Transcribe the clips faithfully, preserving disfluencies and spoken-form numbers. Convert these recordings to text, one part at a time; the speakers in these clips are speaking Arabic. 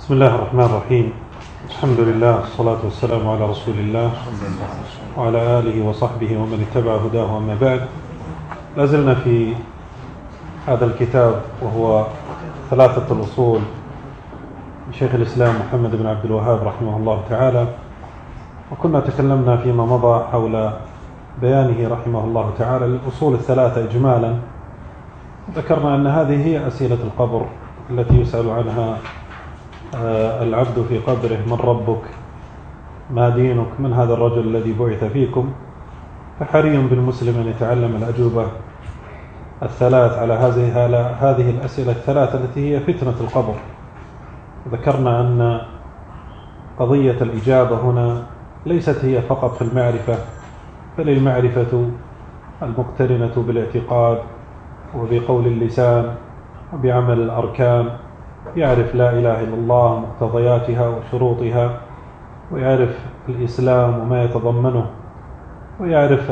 بسم الله الرحمن الرحيم. الحمد لله والصلاة والسلام على رسول الله وعلى آله وصحبه ومن اتبع هداه. أما بعد، لازلنا في هذا الكتاب وهو ثلاثة الأصول لشيخ الإسلام محمد بن عبد الوهاب رحمه الله تعالى، وكنا تكلمنا فيما مضى حول بيانه رحمه الله تعالى للأصول الثلاثة إجمالا. ذكرنا أن هذه هي أسئلة القبر التي يسأل عنها العبد في قبره: من ربك؟ ما دينك؟ من هذا الرجل الذي بعث فيكم؟ فحري بالمسلم أن يتعلم الأجوبة الثلاث على هذه هذه الأسئلة الثلاثة التي هي فتنة القبر. ذكرنا أن قضية الإجابة هنا ليست هي فقط في المعرفة، بل المعرفة المقترنة بالاعتقاد وبقول اللسان وبعمل الأركان. يعرف لا إله إلا الله مقتضياتها وشروطها، ويعرف الإسلام وما يتضمنه، ويعرف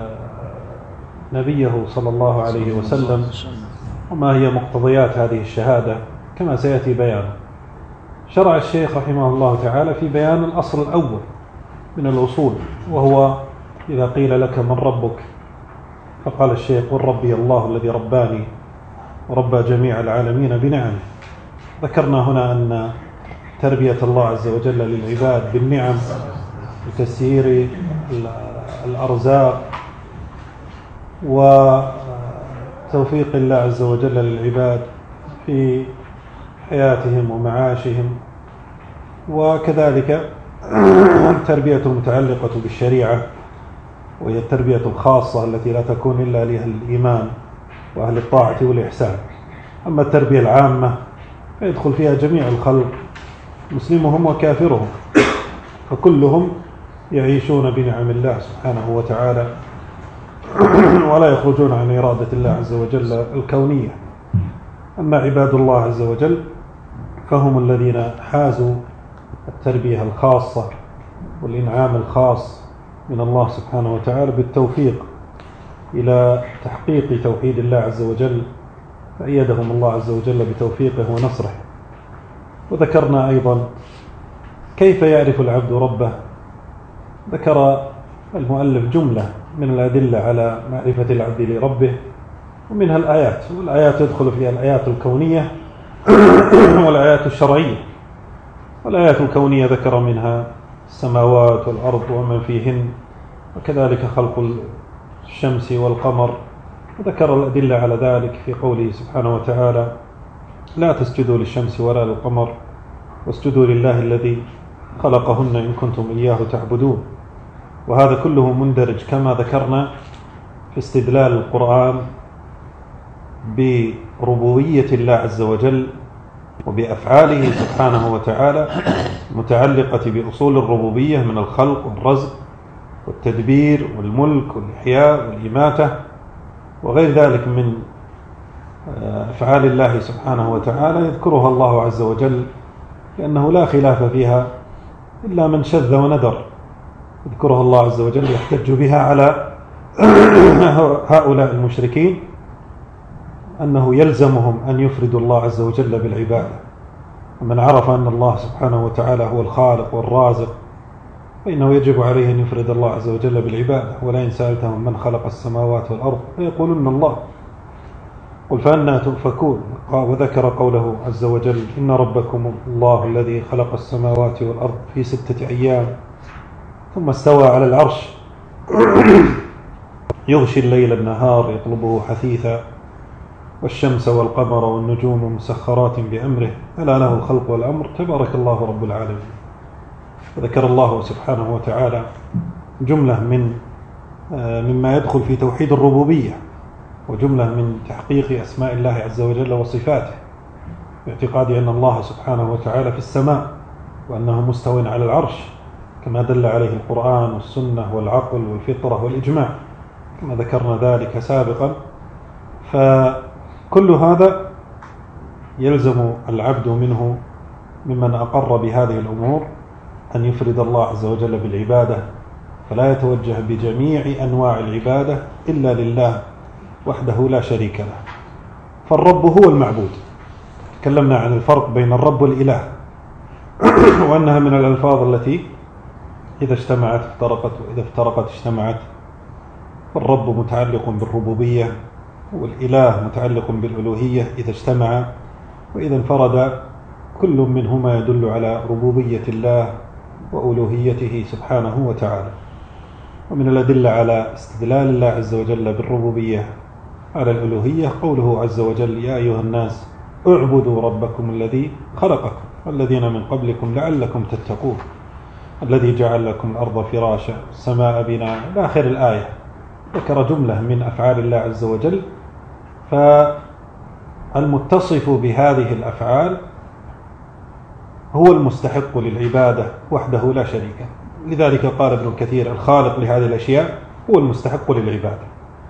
نبيه صلى الله عليه وسلم وما هي مقتضيات هذه الشهادة كما سيأتي بيانه. شرع الشيخ رحمه الله تعالى في بيان الأصل الأول من الأصول، وهو إذا قيل لك من ربك فقال الشيخ: قل ربي الله الذي رباني وربى جميع العالمين بنعمه. ذكرنا هنا أن تربية الله عز وجل للعباد بالنعم وتسيير الأرزاق وتوفيق الله عز وجل للعباد في حياتهم ومعاشهم، وكذلك التربية المتعلقة بالشريعة، وهي التربية الخاصة التي لا تكون إلا لأهل الإيمان وأهل الطاعة والإحسان. أما التربية العامة فيدخل فيها جميع الخلق، مسلمهم وكافرهم، فكلهم يعيشون بنعم الله سبحانه وتعالى ولا يخرجون عن إرادة الله عز وجل الكونية. أما عباد الله عز وجل فهم الذين حازوا التربية الخاصة والإنعام الخاص من الله سبحانه وتعالى بالتوفيق إلى تحقيق توحيد الله عز وجل، فأيدهم الله عز وجل بتوفيقه ونصره. وذكرنا أيضا كيف يعرف العبد ربه. ذكر المؤلف جملة من الأدلة على معرفة العبد لربه، ومنها الآيات، والآيات يدخل فيها الآيات الكونية والآيات الشرعية. والآيات الكونية ذكر منها السماوات والأرض ومن فيهن، وكذلك خلق الشمس والقمر. وذكر الأدلة على ذلك في قوله سبحانه وتعالى: لا تسجدوا للشمس ولا للقمر واسجدوا لله الذي خلقهن إن كنتم إياه تعبدون. وهذا كله مندرج كما ذكرنا في استدلال القرآن بربوبية الله عز وجل وبأفعاله سبحانه وتعالى المتعلقة بأصول الربوبية من الخلق والرزق والتدبير والملك والإحياء والإماتة وغير ذلك من أفعال الله سبحانه وتعالى، يذكرها الله عز وجل لأنه لا خلاف فيها إلا من شذ وندر، يذكرها الله عز وجل يحتج بها على هؤلاء المشركين أنه يلزمهم أن يفردوا الله عز وجل بالعبادة. ومن عرف أن الله سبحانه وتعالى هو الخالق والرازق فإنه يجب عليه أن يفرد الله عز وجل بالعبادة. ولئن سألتهم من خلق السماوات والأرض فيقولون الله قل فأنى تؤفكون. وذكر قوله عز وجل: إن ربكم الله الذي خلق السماوات والأرض في ستة أيام ثم استوى على العرش يغشي الليل النهار يطلبه حثيثا والشمس والقمر والنجوم مسخرات بأمره ألا له الخلق والأمر تبارك الله رب العالمين. وذكر الله سبحانه وتعالى جملة من مما يدخل في توحيد الربوبية، وجملة من تحقيق أسماء الله عز وجل وصفاته، باعتقاد أن الله سبحانه وتعالى في السماء وأنه مستو على العرش كما دل عليه القرآن والسنة والعقل والفطرة والإجماع كما ذكرنا ذلك سابقا. فكل هذا يلزم العبد منه ممن أقر بهذه الأمور أن يفرد الله عز وجل بالعبادة، فلا يتوجه بجميع أنواع العبادة إلا لله وحده لا شريك له. فالرب هو المعبود. تكلمنا عن الفرق بين الرب والإله. وأنها من الألفاظ التي إذا اجتمعت افترقت وإذا افترقت اجتمعت. الرب متعلق بالربوبية والإله متعلق بالألوهية إذا اجتمع، وإذا انفرد كل منهما يدل على ربوبية الله وألوهيته سبحانه وتعالى. ومن الأدلة على استدلال الله عز وجل بالربوبية على الألوهية قوله عز وجل: يا أيها الناس اعبدوا ربكم الذي خلقكم والذين من قبلكم لعلكم تتقون الذي جعل لكم الأرض فراشا السماء بناء إلى آخر الآية. ذكر جملة من أفعال الله عز وجل، فالمتصف بهذه الأفعال هو المستحق للعبادة وحده لا شريك له. لذلك قال ابن كثير: الخالق لهذه الأشياء هو المستحق للعبادة.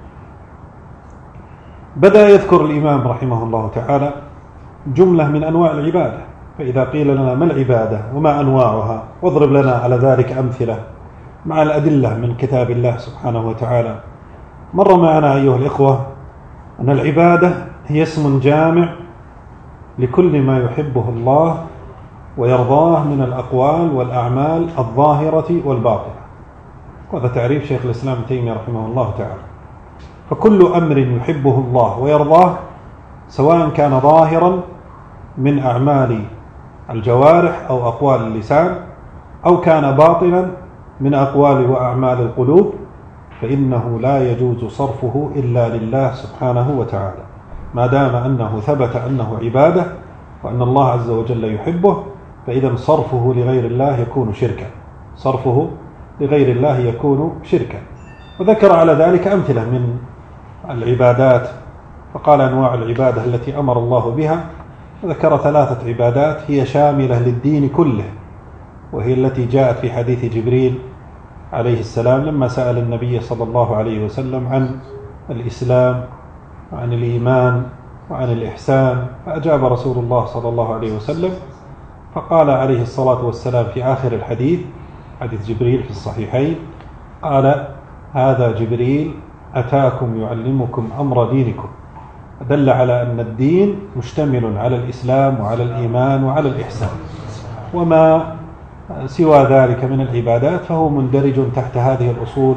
بدأ يذكر الإمام رحمه الله تعالى جملة من أنواع العبادة، فإذا قيل لنا ما العبادة وما أنواعها واضرب لنا على ذلك أمثلة مع الأدلة من كتاب الله سبحانه وتعالى. مر معنا أيها الإخوة أن العبادة هي اسم جامع لكل ما يحبه الله ويرضاه من الأقوال والأعمال الظاهرة والباطنة. وهذا تعريف شيخ الإسلام ابن تيمية رحمه الله تعالى. فكل أمر يحبه الله ويرضاه سواء كان ظاهرا من أعمال الجوارح أو أقوال اللسان أو كان باطنا من أقوال وأعمال القلوب، فإنه لا يجوز صرفه إلا لله سبحانه وتعالى، ما دام أنه ثبت أنه عبادة وأن الله عز وجل يحبه، فإذا صرفه لغير الله يكون شركا صرفه لغير الله يكون شركا. وذكر على ذلك أمثلة من العبادات، فقال أنواع العبادة التي أمر الله بها، وذكر ثلاثة عبادات هي شاملة للدين كله، وهي التي جاءت في حديث جبريل عليه السلام لما سأل النبي صلى الله عليه وسلم عن الإسلام وعن الإيمان وعن الإحسان، فأجاب رسول الله صلى الله عليه وسلم فقال عليه الصلاة والسلام في آخر الحديث، حديث جبريل في الصحيحين، قال: هذا جبريل أتاكم يعلمكم أمر دينكم. دل على أن الدين مشتمل على الإسلام وعلى الإيمان وعلى الإحسان، وما سوى ذلك من العبادات فهو مندرج تحت هذه الأصول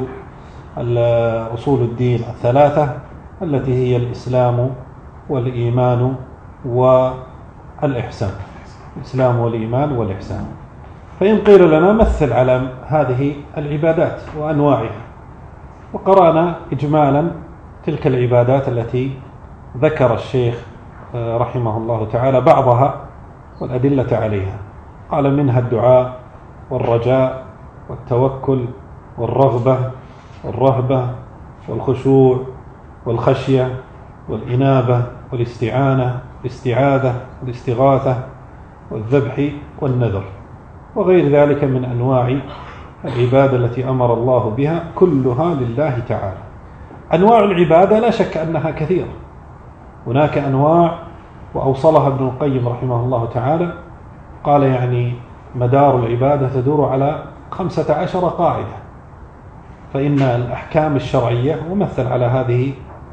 أصول الدين الثلاثة التي هي الإسلام والإيمان والإحسان. الإسلام والإيمان والإحسان. فإن قيل لنا مثل على هذه العبادات وأنواعها، وقرأنا إجمالا تلك العبادات التي ذكر الشيخ رحمه الله تعالى بعضها والأدلة عليها. قال: منها الدعاء والرجاء والتوكل والرغبة والرهبة والخشوع والخشية والإنابة والاستعانة والاستعاذة والاستغاثة والذبح والنذر وغير ذلك من أنواع العبادة التي أمر الله بها، كلها لله تعالى. أنواع العبادة لا شك أنها كثيرة، هناك أنواع وأوصلها ابن القيم رحمه الله تعالى، قال يعني مدار العبادة تدور على خمسة عشر قاعدة. فإن الأحكام الشرعية ومثل على هذه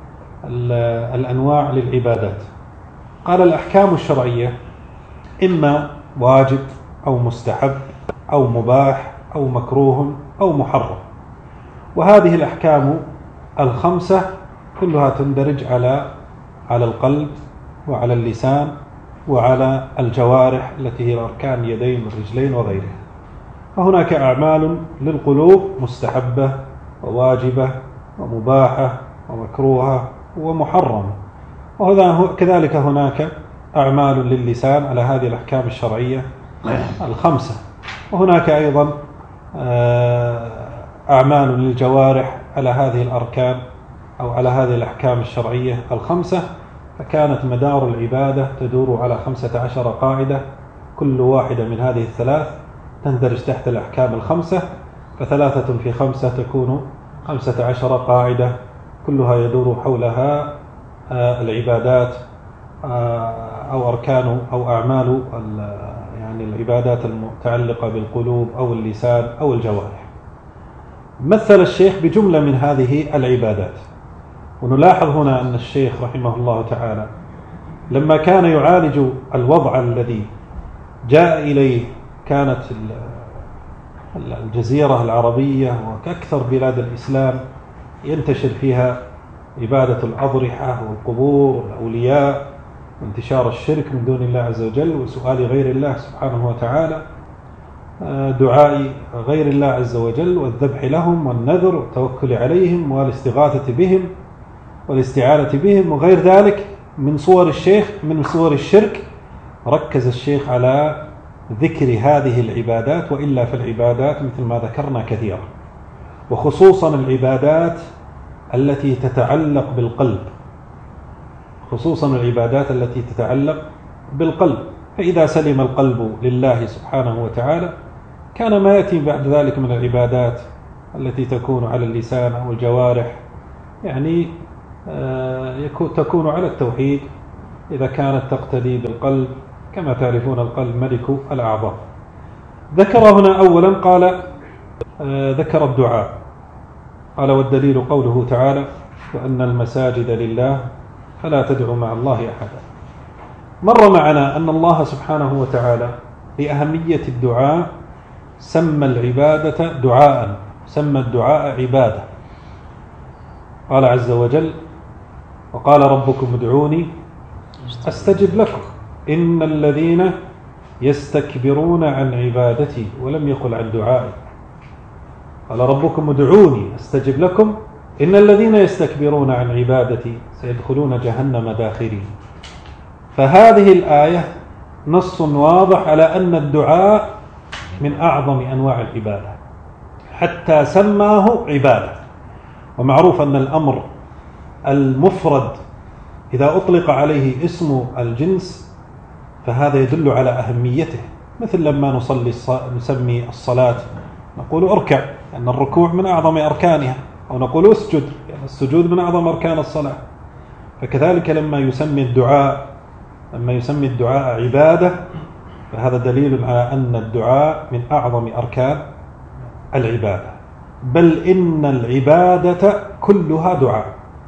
الأنواع للعبادات. قال: الأحكام الشرعية إما واجب أو مستحب أو مباح أو مكروه أو محرم، وهذه الأحكام الخمسة كلها تندرج على على القلب وعلى اللسان وعلى الجوارح التي هي الأركان، اليدين والرجلين وغيرها. فهناك أعمال للقلوب مستحبة وواجبة ومباحة ومكروهة ومحرمة، وكذلك هناك أعمال للسان على هذه الأحكام الشرعية الخمسة، وهناك أيضا أعمال للجوارح على هذه الأركان أو على هذه الأحكام الشرعية الخمسة. فكانت مدار العبادة تدور على خمسة عشر قاعدة، كل واحدة من هذه الثلاث تندرج تحت الأحكام الخمسة، فثلاثة في خمسة تكون خمسة عشر قاعدة كلها يدور حولها العبادات أو أركان أو أعمال يعني العبادات المتعلقة بالقلوب أو اللسان أو الجوارح. مثل الشيخ بجملة من هذه العبادات، ونلاحظ هنا أن الشيخ رحمه الله تعالى لما كان يعالج الوضع الذي جاء إليه كانت الجزيرة العربية وكأكثر بلاد الإسلام ينتشر فيها عبادة الأضرحة والقبور والأولياء وانتشار الشرك من دون الله عز وجل وسؤال غير الله سبحانه وتعالى، دعاء غير الله عز وجل والذبح لهم والنذر والتوكل عليهم والاستغاثة بهم والاستعانة بهم وغير ذلك من صور الشيخ من صور الشرك. ركز الشيخ على ذكر هذه العبادات، وإلا في العبادات مثل ما ذكرنا كثيرا، وخصوصا العبادات التي تتعلق بالقلب، خصوصا العبادات التي تتعلق بالقلب. فإذا سلم القلب لله سبحانه وتعالى كان ما يأتي بعد ذلك من العبادات التي تكون على اللسان أو الجوارح يعني تكون على التوحيد إذا كانت تقتدي بالقلب، كما تعرفون القلب ملك الأعضاء. ذكر هنا أولا قال ذكر الدعاء، قال والدليل قوله تعالى وأن المساجد لله فلا تدعوا مع الله أحدا. مر معنا أن الله سبحانه وتعالى لأهمية الدعاء سمى العبادة دعاء، سمى الدعاء عبادة. قال عز وجل وقال ربكم ادعوني أستجب لكم إن الذين يستكبرون عن عبادتي، ولم يقل عن دعائي. قال ربكم ادعوني أستجب لكم إن الذين يستكبرون عن عبادتي سيدخلون جهنم داخرين. فهذه الآية نص واضح على أن الدعاء من أعظم أنواع العبادة، حتى سماه عبادة. ومعروف أن الأمر المفرد إذا أطلق عليه اسم الجنس فهذا يدل على أهميته، مثل لما نصلي نسمي الصلاة نقول أركع لأن الركوع من أعظم أركانها، أو نقول اسجد يعني السجود من أعظم أركان الصلاة. فكذلك لما يسمي الدعاء لما يسمي الدعاء عبادة فهذا دليل على أن الدعاء من أعظم أركان العبادة، بل إن العبادة كلها دعاء،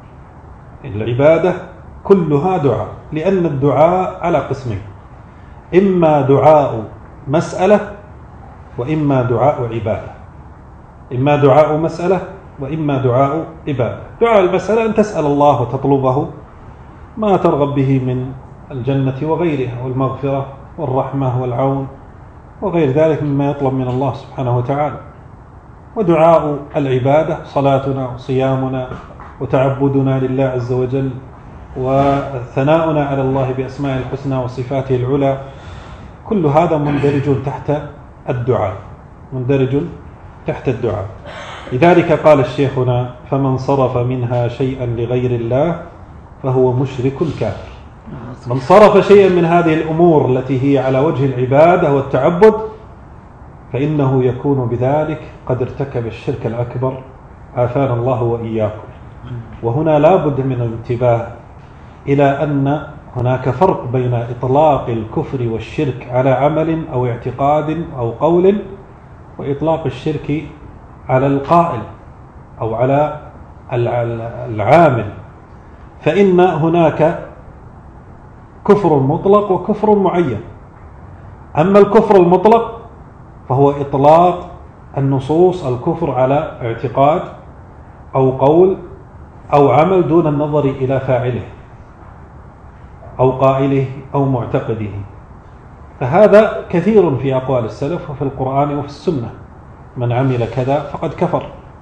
العبادة كلها دعاء، لأن الدعاء على قسمين، إما دعاء مسألة وإما دعاء عبادة، إما دعاء مسألة وإما دعاء عبادة. دعاء المسألة أن تسأل الله وتطلبه ما ترغب به من الجنة وغيرها والمغفرة والرحمة والعون وغير ذلك مما يطلب من الله سبحانه وتعالى. ودعاء العبادة صلاتنا وصيامنا وتعبدنا لله عز وجل وثناؤنا على الله بأسماء الحسنى وصفاته العلى، كل هذا مندرج تحت الدعاء، مندرج تحت الدعاء. لذلك قال الشيخنا فمن صرف منها شيئا لغير الله فهو مشرك كافر. من صرف شيئا من هذه الأمور التي هي على وجه العبادة والتعبد فإنه يكون بذلك قد ارتكب الشرك الأكبر، عافانا الله وإياكم. وهنا لا بد من الانتباه إلى أن هناك فرق بين إطلاق الكفر والشرك على عمل أو اعتقاد أو قول، وإطلاق الشرك على القائل أو على العامل. فإن هناك كفر مطلق وكفر معين. أما الكفر المطلق فهو إطلاق النصوص الكفر على اعتقاد أو قول أو عمل دون النظر إلى فاعله أو قائله أو معتقده. فهذا كثير في أقوال السلف وفي القرآن وفي السنة، من عمل كذا فقد كفر،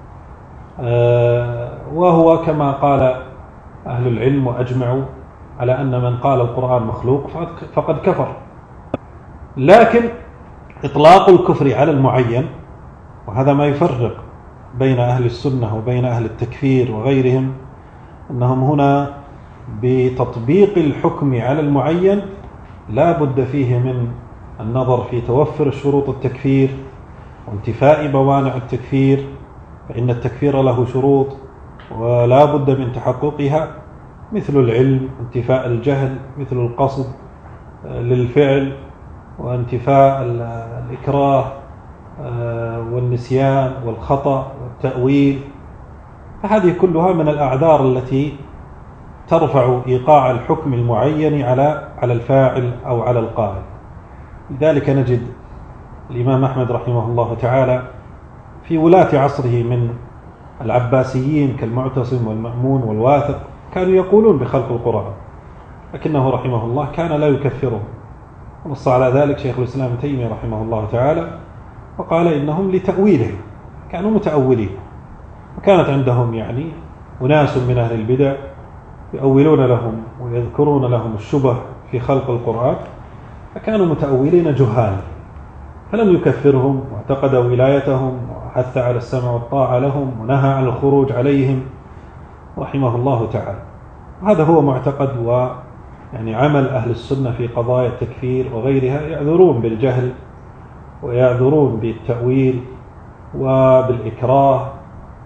وهو كما قال أهل العلم وأجمعوا على أن من قال القرآن مخلوق فقد كفر. لكن إطلاق الكفر على المعين، وهذا ما يفرق بين أهل السنة وبين أهل التكفير وغيرهم، أنهم هنا بتطبيق الحكم على المعين لا بد فيه من النظر في توفر شروط التكفير وانتفاء موانع التكفير، فإن التكفير له شروط ولا بد من تحققها، مثل العلم، انتفاء الجهل، مثل القصد للفعل، وانتفاء الإكراه والنسيان والخطأ والتأويل. فهذه كلها من الأعذار التي ترفع إيقاع الحكم المعين على على الفاعل أو على القائل. لذلك نجد الإمام أحمد رحمه الله تعالى في ولاة عصره من العباسيين كالمعتصم والمأمون والواثق كانوا يقولون بخلق القرآن، لكنه رحمه الله كان لا يكفرهم، ونص على ذلك شيخ الإسلام ابن تيمية رحمه الله تعالى وقال إنهم لتأويلهم كانوا متأولين، وكانت عندهم يعني أناس من أهل البدع يؤولون لهم ويذكرون لهم الشبه في خلق القرآن، فكانوا متأولين جهالا، فلم يكفرهم واعتقد ولايتهم وحث على السمع والطاعة لهم ونهى عن الخروج عليهم رحمه الله تعالى. هذا هو معتقد ويعني عمل أهل السنة في قضايا التكفير وغيرها، يعذرون بالجهل ويعذرون بالتأويل وبالإكراه،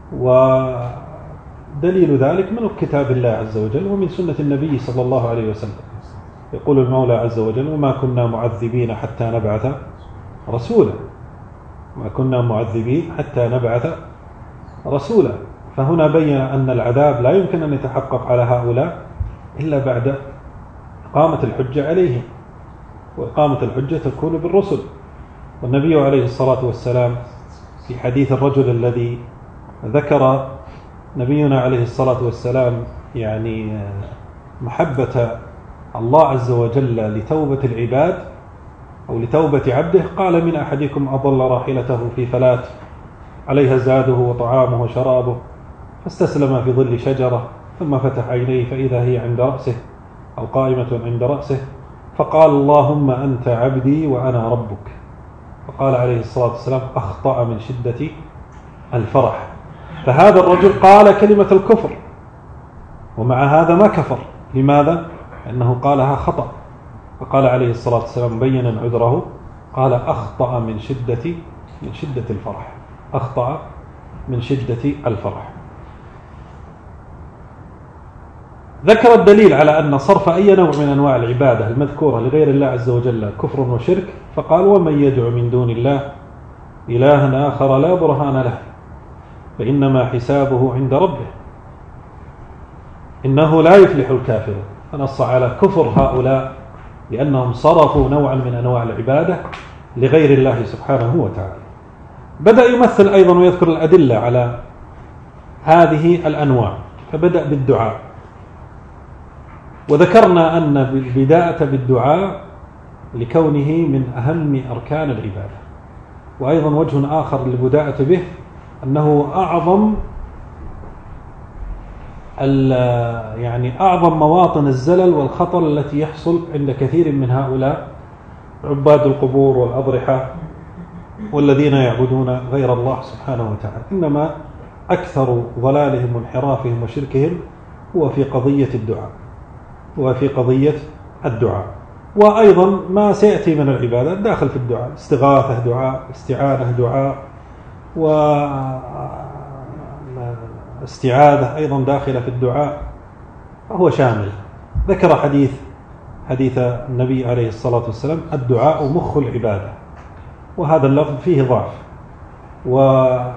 ودليل ذلك من كتاب الله عز وجل ومن سنة النبي صلى الله عليه وسلم. يقول المولى عز وجل: وما كنا معذبين حتى نبعث رسولا، ما كنا معذبين حتى نبعث رسولا. فهنا بين أن العذاب لا يمكن أن يتحقق على هؤلاء إلا بعد إقامة الحجة عليهم، وإقامة الحجة تكون بالرسل. والنبي عليه الصلاة والسلام في حديث الرجل الذي ذكر نبينا عليه الصلاة والسلام يعني محبة الله عز وجل لتوبة العباد أو لتوبة عبده، قال: من أحدكم أضل راحلته في فلاة عليها زاده وطعامه وشرابه، فاستسلم في ظل شجرة، ثم فتح عينيه فإذا هي عند رأسه أو قائمة عند رأسه، فقال: اللهم أنت عبدي وأنا ربك. فقال عليه الصلاة والسلام: أخطأ من شدة الفرح. فهذا الرجل قال كلمة الكفر، ومع هذا ما كفر. لماذا؟ لأنه قالها خطأ. فقال عليه الصلاة والسلام بينا عذره، قال: أخطأ من شدة من شدة الفرح، أخطأ من شدة الفرح. ذكر الدليل على أن صرف أي نوع من أنواع العبادة المذكورة لغير الله عز وجل كفر وشرك، فقال: ومن يدعو من دون الله إلها آخر لا برهان له فإنما حسابه عند ربه إنه لا يفلح الكافرون. فنص على كفر هؤلاء لأنهم صرفوا نوعا من أنواع العبادة لغير الله سبحانه وتعالى. بدأ يمثل أيضا ويذكر الأدلة على هذه الأنواع، فبدأ بالدعاء، وذكرنا أن البداية بالدعاء لكونه من أهم أركان العبادة. وأيضا وجه آخر للبداية به أنه أعظم يعني أعظم مواطن الزلل والخطر التي يحصل عند كثير من هؤلاء عباد القبور والأضرحة والذين يعبدون غير الله سبحانه وتعالى. إنما أكثر ضلالهم وانحرافهم وشركهم هو في قضية الدعاء وفي قضية الدعاء وأيضا ما سيأتي من العبادات داخل في الدعاء، استغاثة دعاء، استعانة دعاء، واستعاذة أيضا داخلة في الدعاء، فهو شامل. ذكر حديث حديث النبي عليه الصلاة والسلام: الدعاء مخ العبادة، وهذا اللفظ فيه ضعف، ورواه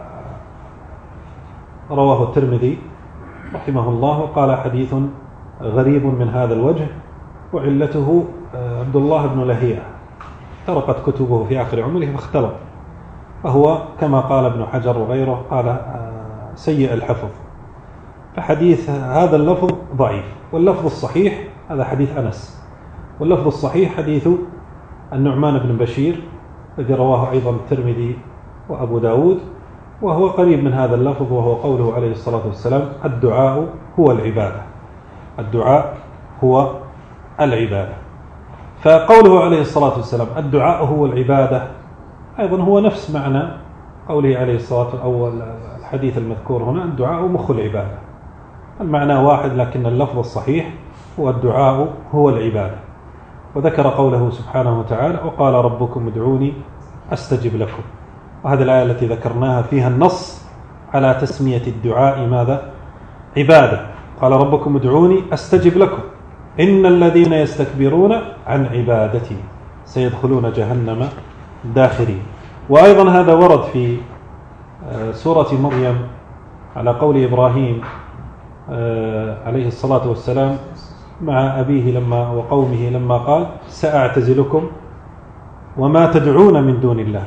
الترمذي رحمه الله وقال: حديث غريب من هذا الوجه، وعلته عبد الله بن لهيعة ترقت كتبه في آخر عمره فاختلط، فهو كما قال ابن حجر وغيره قال سيء الحفظ. فحديث هذا اللفظ ضعيف، واللفظ الصحيح هذا حديث أنس، واللفظ الصحيح حديث النعمان بن بشير الذي رواه أيضا الترمذي وأبو داود، وهو قريب من هذا اللفظ، وهو قوله عليه الصلاة والسلام: الدعاء هو العبادة، الدعاء هو العبادة. فقوله عليه الصلاة والسلام الدعاء هو العبادة أيضا هو نفس معنى قوله عليه الصلاة والسلام الحديث المذكور هنا: الدعاء مخ العبادة. المعنى واحد، لكن اللفظ الصحيح هو الدعاء هو العبادة. وذكر قوله سبحانه وتعالى: وقال ربكم ادعوني أستجب لكم. وهذه الآية التي ذكرناها فيها النص على تسمية الدعاء ماذا؟ عبادة. قال ربكم ادعوني أستجب لكم إن الذين يستكبرون عن عبادتي سيدخلون جهنم داخرين. وأيضا هذا ورد في سورة مريم على قول إبراهيم عليه الصلاة والسلام مع أبيه لما وقومه لما قال: سأعتزلكم وما تدعون من دون الله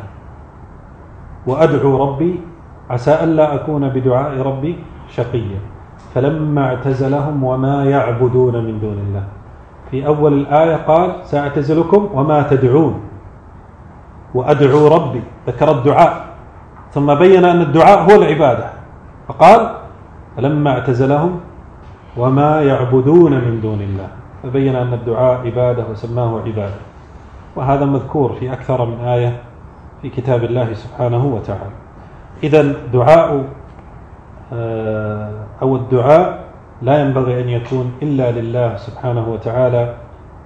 وأدعو ربي عسى ألا أكون بدعاء ربي شقيا فلما اعتزلهم وما يعبدون من دون الله. في أول الآية قال سأعتزلكم وما تدعون وأدعو ربي، ذكر الدعاء ثم بين أن الدعاء هو العبادة فقال فلما اعتزلهم وما يعبدون من دون الله، فبين أن الدعاء عبادة وسماه عبادة، وهذا مذكور في أكثر من آية في كتاب الله سبحانه وتعالى. إذن دعاء أو الدعاء لا ينبغي أن يكون إلا لله سبحانه وتعالى،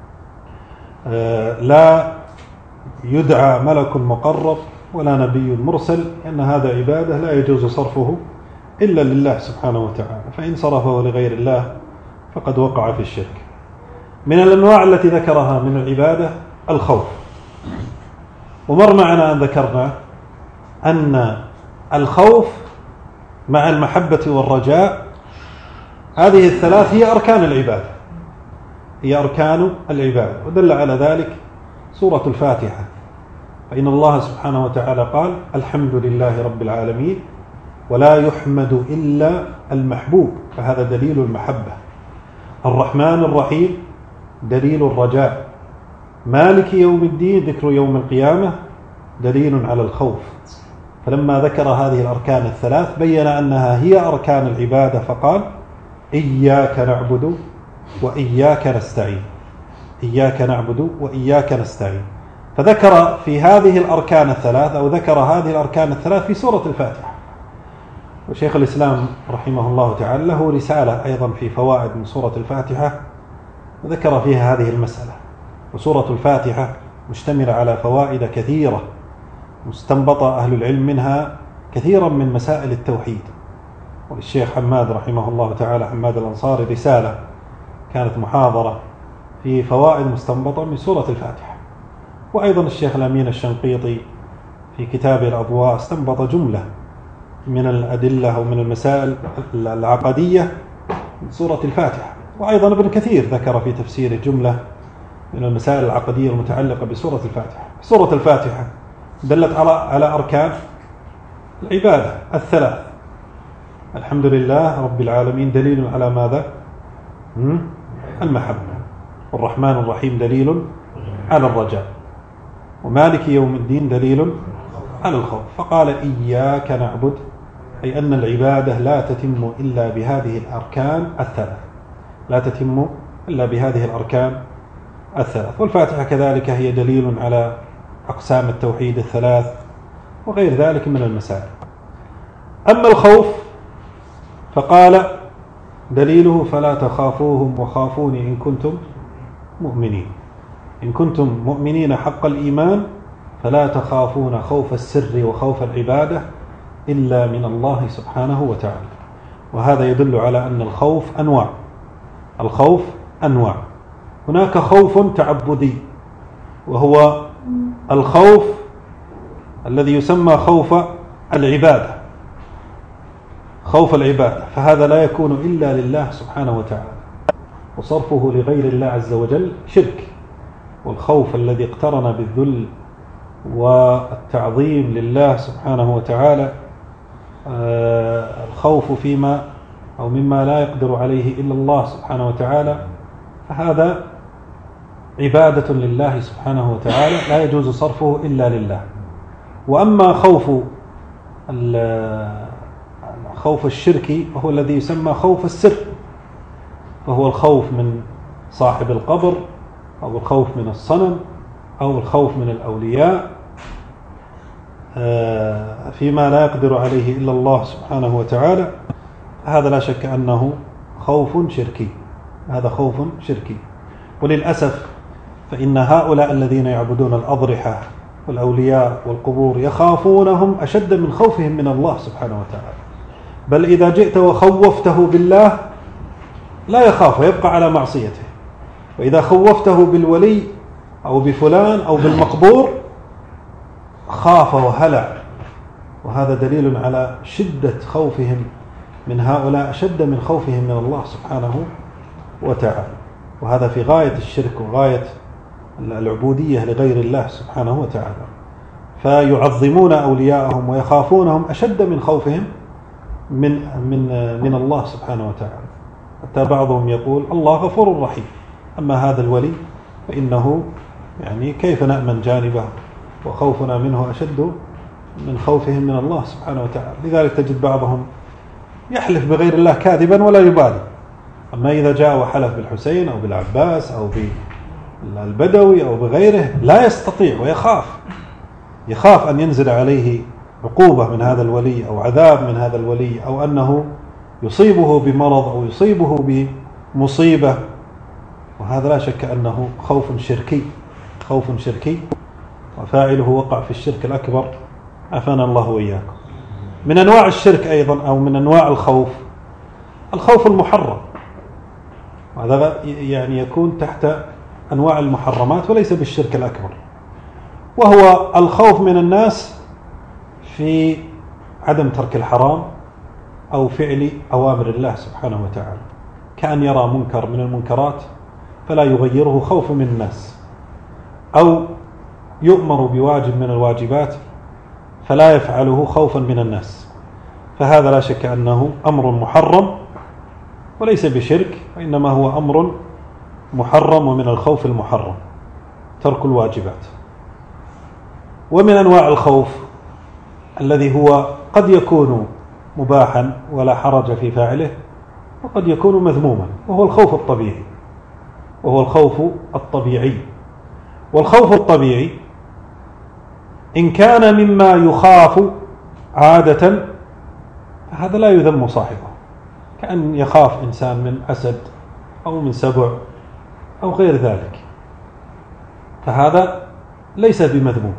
لا يدعى ملك مقرب ولا نبي مرسل، لأن هذا عبادة لا يجوز صرفه إلا لله سبحانه وتعالى، فإن صرفه لغير الله فقد وقع في الشرك. من الأنواع التي ذكرها من العبادة الخوف، ومر معنا أن ذكرنا أن الخوف مع المحبة والرجاء هذه الثلاث هي أركان العبادة، هي أركان العبادة، ودل على ذلك سورة الفاتحة، فإن الله سبحانه وتعالى قال الحمد لله رب العالمين ولا يحمد إلا المحبوب، فهذا دليل المحبة. الرحمن الرحيم دليل الرجاء. مالك يوم الدين ذكر يوم القيامة دليل على الخوف. فلما ذكر هذه الأركان الثلاث بين أنها هي أركان العبادة فقال إياك نعبد وإياك نستعين، إياك نعبد وإياك نستعين. فذكر في هذه الأركان الثلاث أو ذكر هذه الأركان الثلاث في سورة الفاتحة. وشيخ الإسلام رحمه الله تعالى له رسالة أيضا في فوائد من سورة الفاتحة ذكر فيها هذه المسألة. وسورة الفاتحة مشتملة على فوائد كثيرة مستنبط أهل العلم منها كثيرا من مسائل التوحيد. والشيخ حماد رحمه الله تعالى حماد الأنصاري رسالة كانت محاضرة في فوائد مستنبطة من سورة الفاتحة. وأيضا الشيخ الأمين الشنقيطي في كتابه الأضواء استنبط جملة من الأدلة أو من المسائل العقدية من سورة الفاتحة. وأيضا ابن كثير ذكر في تفسير جملة من المسائل العقدية المتعلقة بسورة الفاتحة. سورة الفاتحة دلت على على أركان العبادة الثلاث. الحمد لله رب العالمين دليل على ماذا؟ المحبة. والرحمن الرحيم دليل على الرجاء. ومالك يوم الدين دليل على الخوف. فقال إياك نعبد، أي أن العبادة لا تتم إلا بهذه الأركان الثلاث، لا تتم إلا بهذه الأركان الثلاث. والفاتحة كذلك هي دليل على أقسام التوحيد الثلاث وغير ذلك من المسائل. أما الخوف فقال دليله فلا تخافوهم وخافوني إن كنتم مؤمنين. إن كنتم مؤمنين حق الإيمان فلا تخافون خوف السر وخوف العبادة إلا من الله سبحانه وتعالى. وهذا يدل على أن الخوف أنواع. الخوف أنواع. هناك خوف تعبدي وهو الخوف الذي يسمى خوف العبادة، خوف العبادة، فهذا لا يكون إلا لله سبحانه وتعالى، وصرفه لغير الله عز وجل شرك. والخوف الذي اقترن بالذل والتعظيم لله سبحانه وتعالى الخوف فيما أو مما لا يقدر عليه إلا الله سبحانه وتعالى، فهذا عبادة لله سبحانه وتعالى لا يجوز صرفه إلا لله. وأما خوف خوف الشرك وهو الذي يسمى خوف السر، فهو الخوف من صاحب القبر أو الخوف من الصنم أو الخوف من الأولياء فيما لا يقدر عليه إلا الله سبحانه وتعالى. هذا لا شك أنه خوف شركي، هذا خوف شركي. وللأسف فإن هؤلاء الذين يعبدون الأضرحة والأولياء والقبور يخافونهم أشد من خوفهم من الله سبحانه وتعالى. بل إذا جئت وخوفته بالله لا يخاف ويبقى على معصيته، وإذا خوفته بالولي أو بفلان أو بالمقبور خاف وهلع. وهذا دليل على شدة خوفهم من هؤلاء أشد من خوفهم من الله سبحانه وتعالى. وهذا في غاية الشرك وغاية العبودية لغير الله سبحانه وتعالى، فيعظمون أولياءهم ويخافونهم أشد من خوفهم من من من الله سبحانه وتعالى، حتى بعضهم يقول الله غفور رحيم، أما هذا الولي فإنه يعني كيف نأمن جانبه وخوفنا منه أشد من خوفهم من الله سبحانه وتعالى. لذلك تجد بعضهم يحلف بغير الله كاذبا ولا يبالي، أما إذا جاء وحلف بالحسين أو بالعباس أو بالبدوي أو بغيره لا يستطيع ويخاف، يخاف أن ينزل عليه عقوبة من هذا الولي أو عذاب من هذا الولي، أو أنه يصيبه بمرض أو يصيبه بمصيبة، وهذا لا شك أنه خوف شركي، خوف شركي، وفاعله وقع في الشرك الأكبر، عافانا الله وإياكم. من أنواع الشرك أيضا أو من أنواع الخوف الخوف المحرم، وهذا يعني يكون تحت أنواع المحرمات وليس بالشرك الأكبر، وهو الخوف من الناس في عدم ترك الحرام أو فعل أوامر الله سبحانه وتعالى، كأن يرى منكر من المنكرات فلا يغيره خوفا من الناس، أو يؤمر بواجب من الواجبات فلا يفعله خوفا من الناس، فهذا لا شك أنه أمر محرم وليس بشرك، وإنما هو أمر محرم، ومن الخوف المحرم ترك الواجبات. ومن أنواع الخوف الذي هو قد يكون مباحا ولا حرج في فاعله، وقد يكون مذموما، وهو الخوف الطبيعي، وهو الخوف الطبيعي. والخوف الطبيعي إن كان مما يخاف عادة هذا لا يذم صاحبه، كأن يخاف إنسان من أسد أو من سبع أو غير ذلك، فهذا ليس بمذموم.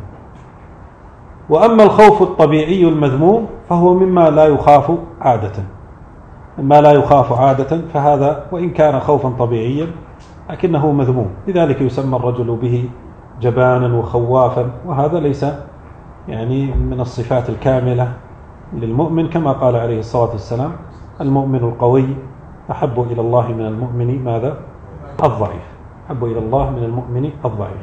وأما الخوف الطبيعي المذموم فهو مما لا يخاف عادة، مما لا يخاف عادة فهذا وإن كان خوفا طبيعيا لكنه مذموم، لذلك يسمى الرجل به جبانا وخوافا، وهذا ليس يعني من الصفات الكاملة للمؤمن، كما قال عليه الصلاة والسلام المؤمن القوي أحب إلى الله من المؤمن ماذا؟ الضعيف، أحب إلى الله من المؤمن الضعيف.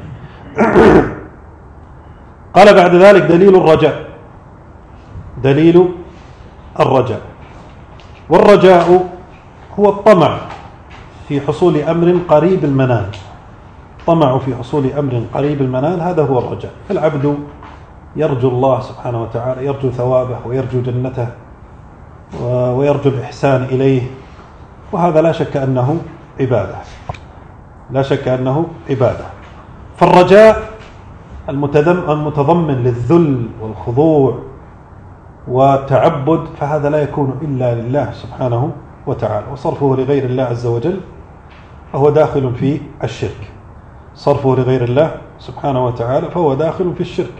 قال بعد ذلك دليل الرجاء، دليل الرجاء، والرجاء هو الطمع في حصول أمر قريب المنال، طمع في حصول أمر قريب المنال، هذا هو الرجاء. العبد يرجو الله سبحانه وتعالى، يرجو ثوابه ويرجو جنته ويرجو الإحسان إليه، وهذا لا شك أنه عبادة، لا شك أنه عبادة. فالرجاء المتضمن للذل والخضوع والتعبد فهذا لا يكون إلا لله سبحانه وتعالى، وصرفه لغير الله عز وجل فهو داخل في الشرك، صرفه لغير الله سبحانه وتعالى فهو داخل في الشرك.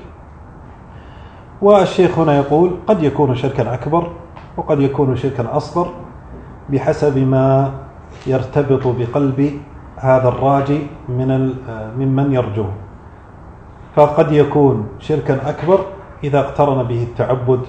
والشيخ هنا يقول قد يكون شركا أكبر وقد يكون شركا أصغر بحسب ما يرتبط بقلب هذا الراجي من ممن يرجوه، فقد يكون شركا أكبر إذا اقترن به التعبد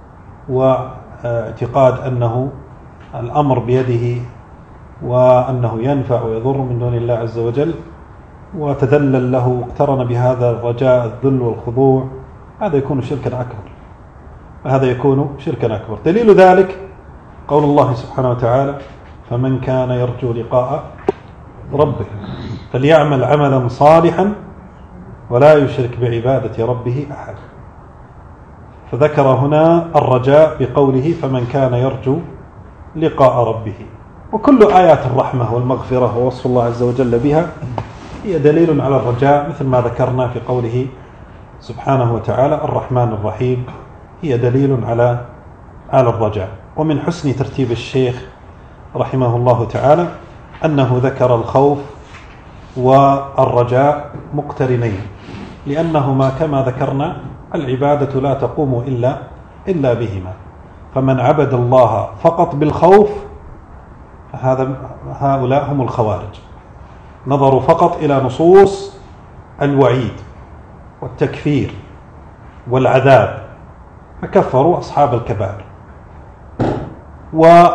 واعتقاد أنه الأمر بيده وأنه ينفع ويضر من دون الله عز وجل، وتدلل له واقترن بهذا الرجاء الذل والخضوع، هذا يكون شركا أكبر، هذا يكون شركا أكبر. دليل ذلك قول الله سبحانه وتعالى فمن كان يرجو لقاء ربه فليعمل عملا صالحا ولا يشرك بعبادة ربه أحد. فذكر هنا الرجاء بقوله فمن كان يرجو لقاء ربه. وكل آيات الرحمة والمغفرة ووصف الله عز وجل بها هي دليل على الرجاء، مثل ما ذكرنا في قوله سبحانه وتعالى الرحمن الرحيم، هي دليل على على الرجاء. ومن حسن ترتيب الشيخ رحمه الله تعالى أنه ذكر الخوف والرجاء مقترنين، لأنهما كما ذكرنا العبادة لا تقوم إلا إلا بهما، فمن عبد الله فقط بالخوف هذا هؤلاء هم الخوارج، نظروا فقط إلى نصوص الوعيد والتكفير والعذاب فكفروا أصحاب الكبائر،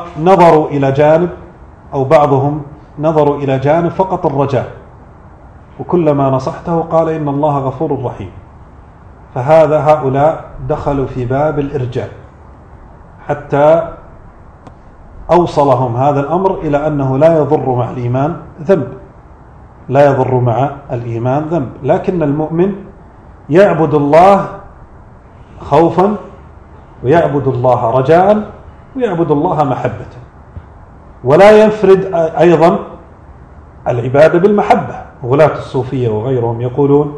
ونظروا إلى جانب أو بعضهم نظروا إلى جانب فقط الرجاء، وكلما نصحته قال إن الله غفور رحيم. فهذا هؤلاء دخلوا في باب الإرجاء حتى أوصلهم هذا الأمر إلى أنه لا يضر مع الإيمان ذنب، لا يضر مع الإيمان ذنب، لكن المؤمن يعبد الله خوفا ويعبد الله رجاء ويعبد الله محبة، ولا ينفرد أيضا العبادة بالمحبة. غلاة الصوفية وغيرهم يقولون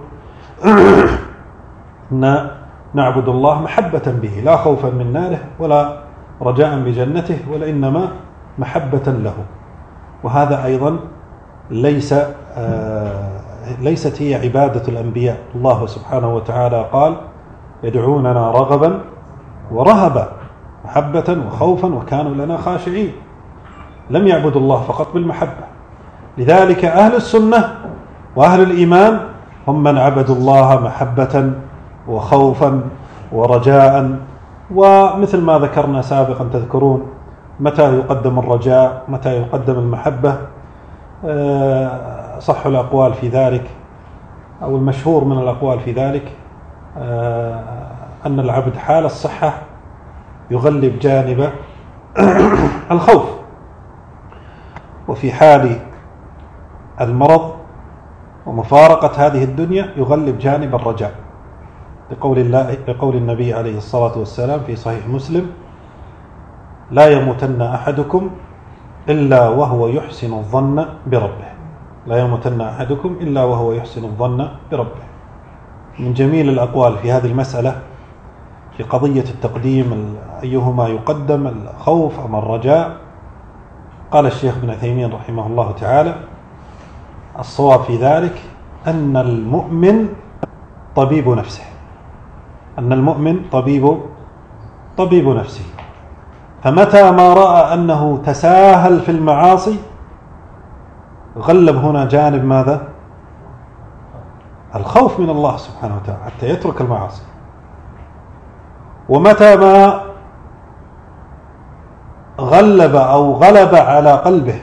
أن نعبد الله محبة به لا خوفا من ناره ولا رجاء بجنته، وإنما محبة له. وهذا أيضا ليس آه ليست هي عبادة الأنبياء. الله سبحانه وتعالى قال يدعوننا رغبا ورهبا محبة وخوفا وكانوا لنا خاشعين. لم يعبدوا الله فقط بالمحبة. لذلك أهل السنة وأهل الإيمان هم من عبدوا الله محبة وخوفا ورجاء. ومثل ما ذكرنا سابقا تذكرون متى يقدم الرجاء متى يقدم المحبة، صح الأقوال في ذلك أو المشهور من الأقوال في ذلك أن العبد حال الصحة يغلب جانب الخوف، وفي حال المرض ومفارقة هذه الدنيا يغلب جانب الرجاء، لقول الله لقول النبي عليه الصلاة والسلام في صحيح مسلم: لا يموتن أحدكم إلا وهو يحسن الظن بربه. لا يموتن أحدكم إلا وهو يحسن الظن بربه. من جميل الأقوال في هذه المسألة في قضية التقديم أيهما يقدم الخوف أم الرجاء، قال الشيخ ابن عثيمين رحمه الله تعالى: الصواب في ذلك أن المؤمن طبيب نفسه، أن المؤمن طبيب طبيب نفسه، فمتى ما رأى أنه تساهل في المعاصي غلب هنا جانب ماذا؟ الخوف من الله سبحانه وتعالى حتى يترك المعاصي. ومتى ما غلب أو غلب على قلبه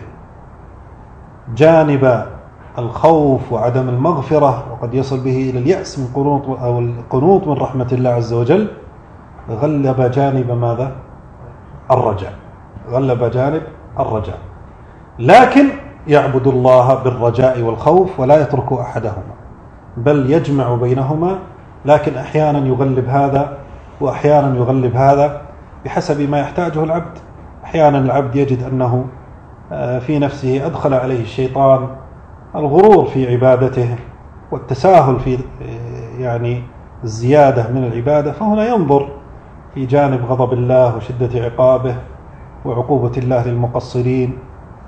جانب الخوف وعدم المغفرة، وقد يصل به إلى اليأس من قنوط أو القنوط من رحمة الله عز وجل، غلب جانب ماذا؟ الرجاء، غلب جانب الرجاء. لكن يعبد الله بالرجاء والخوف ولا يترك أحدهما، بل يجمع بينهما، لكن أحيانا يغلب هذا وأحيانا يغلب هذا بحسب ما يحتاجه العبد. أحيانا العبد يجد أنه في نفسه أدخل عليه الشيطان الغرور في عبادته والتساهل في يعني الزيادة من العبادة، فهنا ينظر في جانب غضب الله وشدة عقابه وعقوبة الله للمقصرين،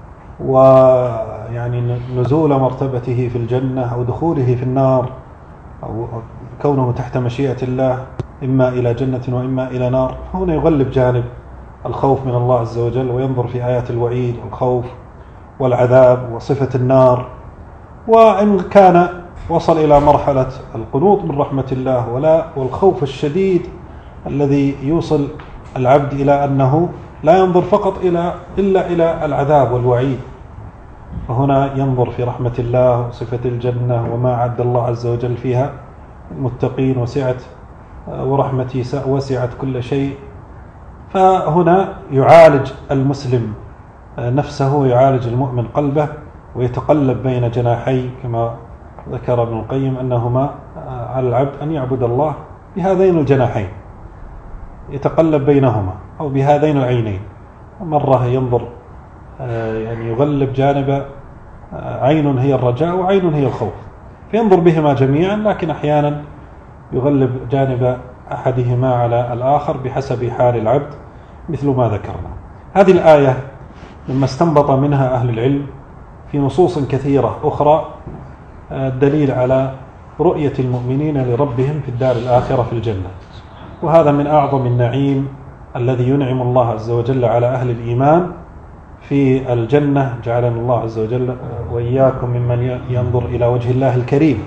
ويعني نزول مرتبته في الجنة أو دخوله في النار، أو كونه تحت مشيئة الله إما إلى جنة وإما إلى نار. هنا يغلب جانب الخوف من الله عز وجل وينظر في آيات الوعيد والخوف والعذاب وصفة النار. وإن كان وصل إلى مرحلة القنوط من رحمة الله ولا والخوف الشديد الذي يوصل العبد إلى أنه لا ينظر فقط إلى إلا إلى العذاب والوعيد، فهنا ينظر في رحمة الله وصفة الجنة وما عد الله عز وجل فيها المتقين وسعت ورحمتي وسعت كل شيء. فهنا يعالج المسلم نفسه ويعالج المؤمن قلبه ويتقلب بين جناحي، كما ذكر ابن القيم أنهما على العبد أن يعبد الله بهذين الجناحين، يتقلب بينهما أو بهذين العينين. مرة ينظر يعني يغلب جانب عين هي الرجاء وعين هي الخوف، فينظر بهما جميعا، لكن أحيانا يغلب جانب أحدهما على الآخر بحسب حال العبد، مثل ما ذكرنا. هذه الآية مما استنبط منها أهل العلم في نصوص كثيرة أخرى الدليل على رؤية المؤمنين لربهم في الدار الآخرة في الجنة، وهذا من أعظم النعيم الذي ينعم الله عز وجل على أهل الإيمان في الجنة. جعلنا الله عز وجل وإياكم ممن ينظر إلى وجه الله الكريم،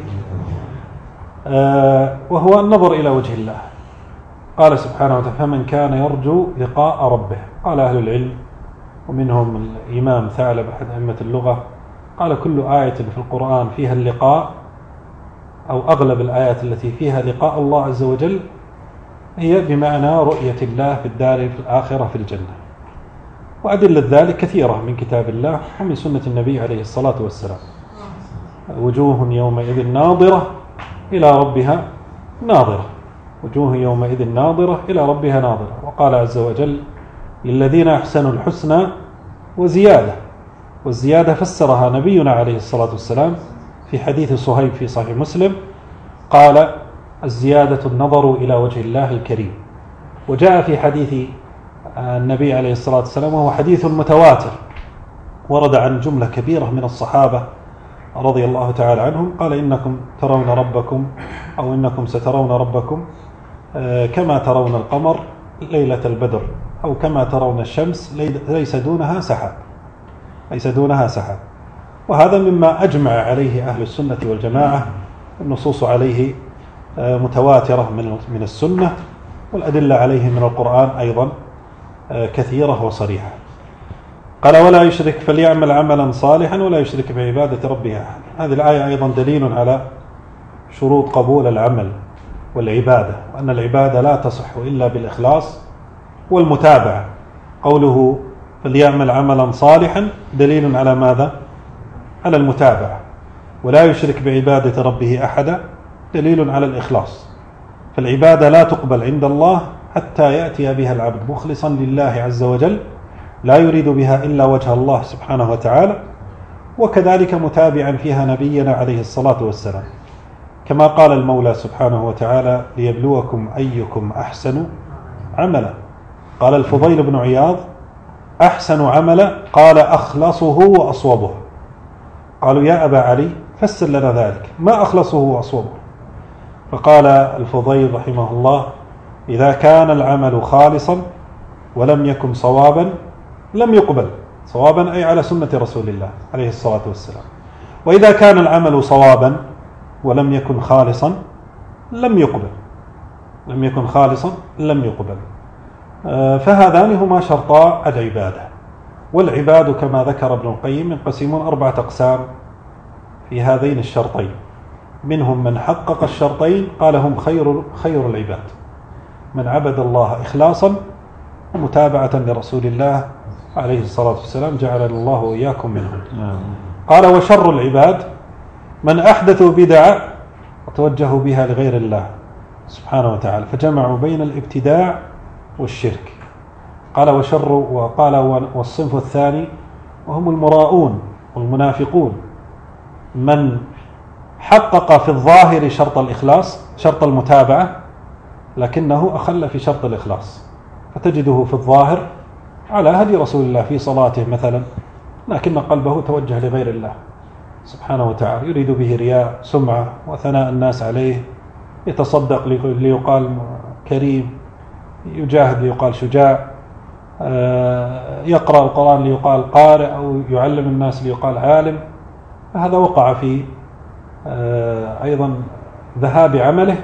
وهو النظر إلى وجه الله. قال سبحانه وتعالى: فمن كان يرجو لقاء ربه. قال أهل العلم ومنهم الإمام ثعلب أحد أئمة اللغة قال كل آية في القرآن فيها اللقاء أو أغلب الآيات التي فيها لقاء الله عز وجل هي بمعنى رؤية الله في الدار في الآخرة في الجنة. وأدلة ذلك كثيرة من كتاب الله ومن سنة النبي عليه الصلاة والسلام. وجوه يومئذ ناظرة إلى ربها ناظرة، وجوه يومئذ ناظرة إلى ربها ناظرة. وقال عز وجل للذين أحسنوا الحسنى وزيادة، والزيادة فسرها نبينا عليه الصلاة والسلام في حديث صهيب في صحيح مسلم، قال الزيادة النظر إلى وجه الله الكريم. وجاء في حديث النبي عليه الصلاة والسلام وهو حديث متواتر ورد عن جملة كبيرة من الصحابة رضي الله تعالى عنهم، قال إنكم ترون ربكم أو إنكم سترون ربكم كما ترون القمر ليلة البدر، أو كما ترون الشمس ليس دونها سحاب، ليس دونها سحاب. وهذا مما أجمع عليه أهل السنة والجماعة، النصوص عليه متواترة من السنة، والأدلة عليه من القرآن أيضا كثيرة وصريحة. قال ولا يشرك فليعمل عملا صالحا ولا يشرك بعبادة ربه أحد. هذه الآية أيضا دليل على شروط قبول العمل والعبادة، وأن العبادة لا تصح إلا بالإخلاص والمتابعة. قوله فليعمل عملا صالحا دليل على ماذا؟ على المتابعة. ولا يشرك بعبادة ربه أحدا دليل على الإخلاص. فالعبادة لا تقبل عند الله حتى يأتي بها العبد مخلصا لله عز وجل، لا يريد بها إلا وجه الله سبحانه وتعالى، وكذلك متابعا فيها نبينا عليه الصلاة والسلام، كما قال المولى سبحانه وتعالى ليبلوكم أيكم أحسن عملا. قال الفضيل بن عياض أحسن عملا، قال أخلصه وأصوبه. قالوا يا أبا علي فسر لنا ذلك، ما أخلصه وأصوبه؟ فقال الفضيل رحمه الله إذا كان العمل خالصا ولم يكن صوابا لم يقبل. صوابا أي على سنة رسول الله عليه الصلاة والسلام. وإذا كان العمل صوابا ولم يكن خالصا لم يقبل، لم يكن خالصا لم يقبل. فهذان هما شرطا العبادة. والعباد كما ذكر ابن القيم ينقسمون أربعة أقسام في هذين الشرطين. منهم من حقق الشرطين قال هم خير خير العباد، من عبد الله إخلاصا ومتابعة لرسول الله عليه الصلاة والسلام، جعلنا الله وإياكم منهم. قال وشر العباد من أحدثوا بدعة وتوجهوا بها لغير الله سبحانه وتعالى، فجمعوا بين الابتداع والشرك. قال وشر، وقال والصنف الثاني وهم المراؤون والمنافقون، من حقق في الظاهر شرط الإخلاص شرط المتابعة لكنه أخل في شرط الإخلاص، فتجده في الظاهر على هدي رسول الله في صلاته مثلا، لكن قلبه توجه لغير الله سبحانه وتعالى، يريد به رياء سمعة وثناء الناس عليه، يتصدق ليقال كريم، يجاهد ليقال شجاع، يقرأ القرآن ليقال قارئ، أو يعلم الناس ليقال عالم. هذا وقع في أيضا ذهاب عمله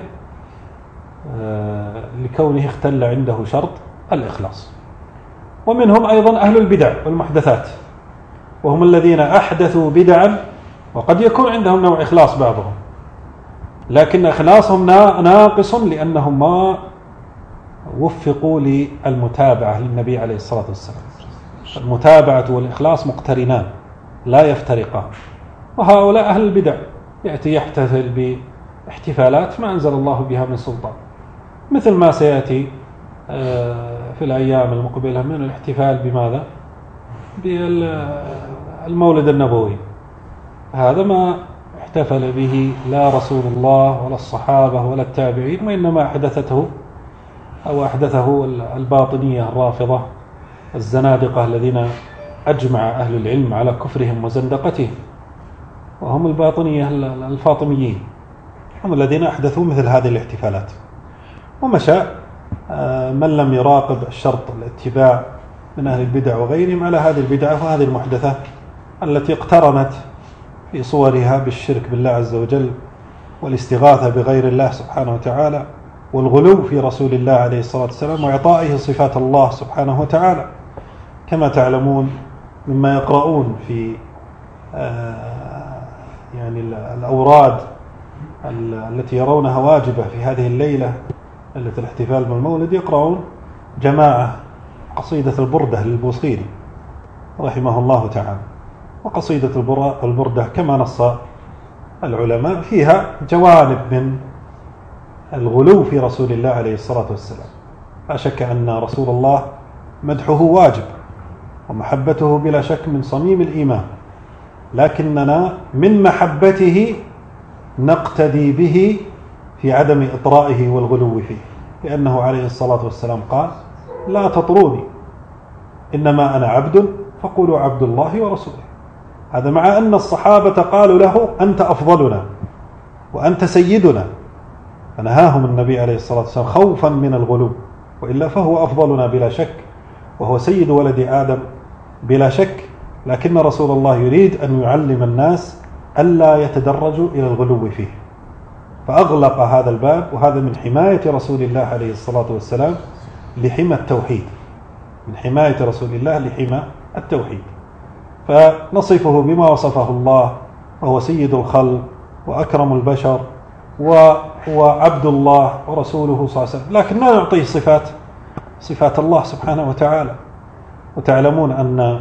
لكونه اختل عنده شرط الإخلاص. ومنهم أيضا أهل البدع والمحدثات، وهم الذين أحدثوا بدعا، وقد يكون عندهم نوع إخلاص بعضهم، لكن إخلاصهم ناقص لأنهم ما وفقوا للمتابعة للنبي عليه الصلاة والسلام. المتابعة والإخلاص مقترنان لا يفترقان. وهؤلاء أهل البدع يأتي يحتفل باحتفالات ما أنزل الله بها من سلطان، مثل ما سيأتي في الأيام المقبلة من الاحتفال بماذا؟ بالمولد النبوي. هذا ما احتفل به لا رسول الله ولا الصحابة ولا التابعين، وإنما أحدثته أو أحدثه الباطنية الرافضة الزنادقة الذين أجمع أهل العلم على كفرهم وزندقتهم، وهم الباطنية الفاطميين، هم الذين أحدثوا مثل هذه الاحتفالات. ومشى من لم يراقب الشرط الاتباع من أهل البدع وغيرهم على هذه البدعة وهذه المحدثة التي اقترنت في صورها بالشرك بالله عز وجل والاستغاثة بغير الله سبحانه وتعالى والغلو في رسول الله عليه الصلاة والسلام وإعطائه صفات الله سبحانه وتعالى، كما تعلمون مما يقرؤون في يعني الأوراد التي يرونها واجبة في هذه الليلة التي الاحتفال بالمولد يقرؤون جماعة قصيدة البردة للبوصيري رحمه الله تعالى. وقصيدة البردة كما نص العلماء فيها جوانب من الغلو في رسول الله عليه الصلاة والسلام. لا شك أن رسول الله مدحه واجب ومحبته بلا شك من صميم الإيمان، لكننا من محبته نقتدي به في عدم إطرائه والغلو فيه، لأنه عليه الصلاة والسلام قال: لا تطروني إنما أنا عبد فقولوا عبد الله ورسوله. هذا مع أن الصحابة قالوا له: أنت أفضلنا وأنت سيدنا، فنهاهم النبي عليه الصلاة والسلام خوفا من الغلو، وإلا فهو أفضلنا بلا شك وهو سيد ولد آدم بلا شك، لكن رسول الله يريد أن يعلم الناس ألا يتدرجوا إلى الغلو فيه، فأغلق هذا الباب. وهذا من حماية رسول الله عليه الصلاة والسلام لحمى التوحيد، من حماية رسول الله لحمى التوحيد. فنصفه بما وصفه الله، وهو سيد الخلق وأكرم البشر وعبد الله ورسوله صلى الله عليه وسلم، لكن لا نعطيه صفات صفات الله سبحانه وتعالى. وتعلمون أن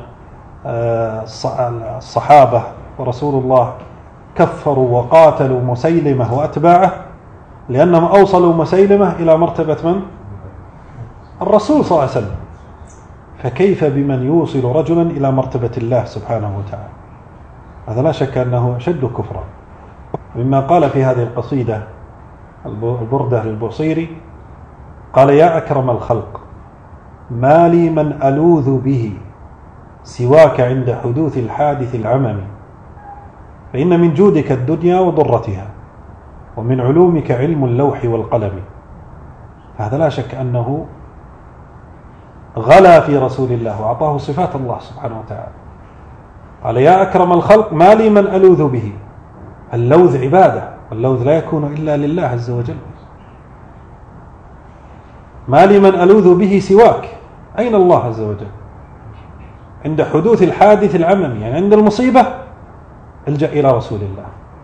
الصحابة ورسول الله كفروا وقاتلوا مسيلمة وأتباعه لأنهم أوصلوا مسيلمة إلى مرتبة من؟ الرسول صلى الله عليه وسلم، فكيف بمن يوصل رجلا إلى مرتبة الله سبحانه وتعالى؟ هذا لا شك أنه أشد كفرا. مما قال في هذه القصيدة البردة للبوصيري قال: يا أكرم الخلق ما لي من ألوذ به سواك عند حدوث الحادث العمم، فإن من جودك الدنيا وضرتها ومن علومك علم اللوح والقلم. هذا لا شك أنه غلا في رسول الله وأعطاه صفات الله سبحانه وتعالى. قال: يا أكرم الخلق ما لي من ألوذ به. اللوذ عبادة، واللوذ لا يكون إلا لله عز وجل. ما لي من ألوذ به سواك، أين الله عز وجل؟ عند حدوث الحادث العممي، يعني عند المصيبة الجأ إلى رسول الله.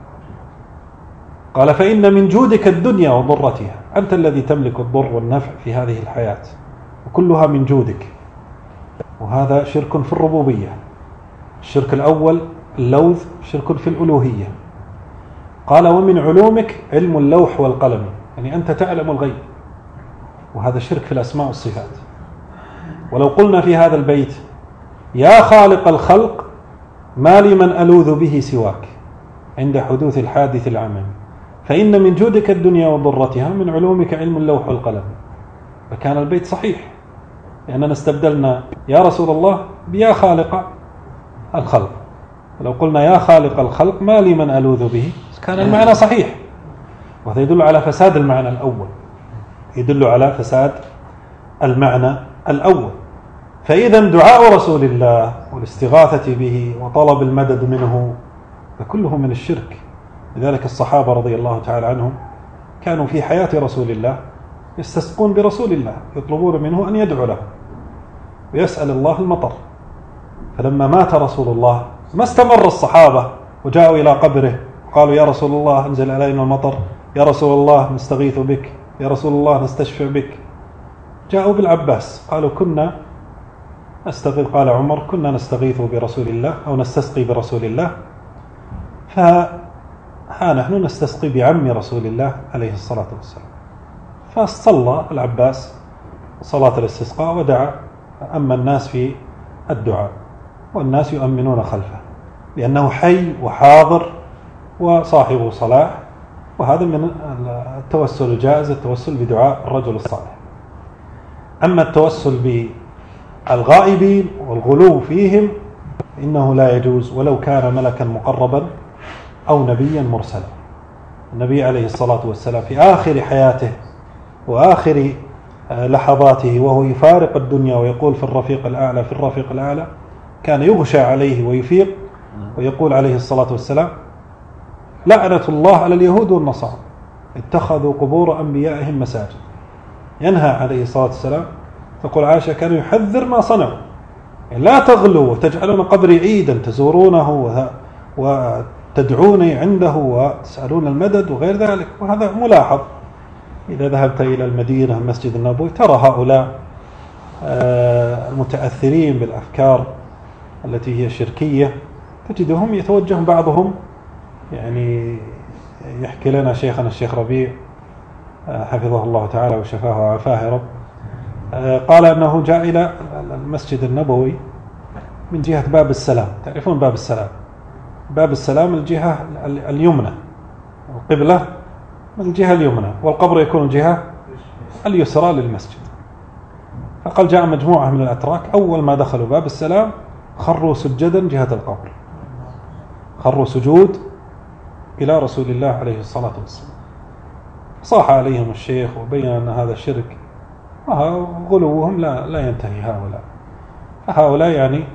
قال: فإن من جودك الدنيا وضرتها، أنت الذي تملك الضر والنفع في هذه الحياة وكلها من جودك. وهذا شرك في الربوبية. الشرك الأول اللوذ شرك في الألوهية. قال: ومن علومك علم اللوح والقلم، يعني أنت تعلم الغيب، وهذا شرك في الأسماء والصفات. ولو قلنا في هذا البيت: يا خالق الخلق ما لي من ألوذ به سواك عند حدوث الحادث العممي، فإن من جودك الدنيا وضرتها من علومك علم اللوح والقلم، فكان البيت صحيح، لأننا استبدلنا يا رسول الله بيا خالق الخلق. ولو قلنا يا خالق الخلق ما لي من ألوذ به كان المعنى صحيح. وهذا يدل على فساد المعنى الأول، يدل على فساد المعنى الأول. فإذا دعاء رسول الله والاستغاثة به وطلب المدد منه فكله من الشرك. لذلك الصحابة رضي الله تعالى عنهم كانوا في حياة رسول الله يستسقون برسول الله، يطلبون منه أن يدعو له ويسأل الله المطر. فلما مات رسول الله ما استمر الصحابة وجاءوا إلى قبره قالوا: يا رسول الله انزل علينا المطر، يا رسول الله نستغيث بك، يا رسول الله نستشفع بك. جاءوا بالعباس قالوا: كنا نستغيث، قال عمر: كنا نستغيث برسول الله أو نستسقي برسول الله، فها نحن نستسقي بعم رسول الله عليه الصلاة والسلام. فصلى العباس صلاة الاستسقاء ودعا، أما الناس في الدعاء والناس يؤمنون خلفه، لأنه حي وحاضر وصاحب صلاح. وهذا من التوسل الجائز، التوسل بدعاء الرجل الصالح. أما التوسل بالغائبين والغلو فيهم إنه لا يجوز ولو كان ملكا مقربا أو نبيا مرسلا. النبي عليه الصلاة والسلام في آخر حياته وآخر لحظاته وهو يفارق الدنيا ويقول في الرفيق الأعلى في الرفيق الأعلى كان يغشى عليه ويفيق ويقول عليه الصلاة والسلام: لعنة الله على اليهود والنصارى اتخذوا قبور أنبيائهم مساجد. ينهى عليه الصلاة والسلام، تقول عائشة: كانوا يحذر ما صنعوا، يعني لا تغلوا وتجعلون قبري عيدا تزورونه وتدعوني عنده وتسألون المدد وغير ذلك. وهذا ملاحظ إذا ذهبت إلى المدينة المسجد النبوي ترى هؤلاء المتأثرين بالأفكار التي هي شركية، تجدهم يتوجه بعضهم، يعني يحكي لنا شيخنا الشيخ ربيع حفظه الله تعالى وشفاه وعافاه رب، قال أنه جاء إلى المسجد النبوي من جهة باب السلام. تعرفون باب السلام؟ باب السلام الجهة اليمنى، القبلة من الجهة اليمنى، والقبر يكون الجهة اليسرى للمسجد. فقال جاء مجموعة من الأتراك أول ما دخلوا باب السلام خروا سجدا جهة القبر، خروا سجود إلى رسول الله عليه الصلاة والسلام. صاح عليهم الشيخ وبين أن هذا شرك وغلوهم لا لا ينتهي. هؤلاء هؤلاء يعني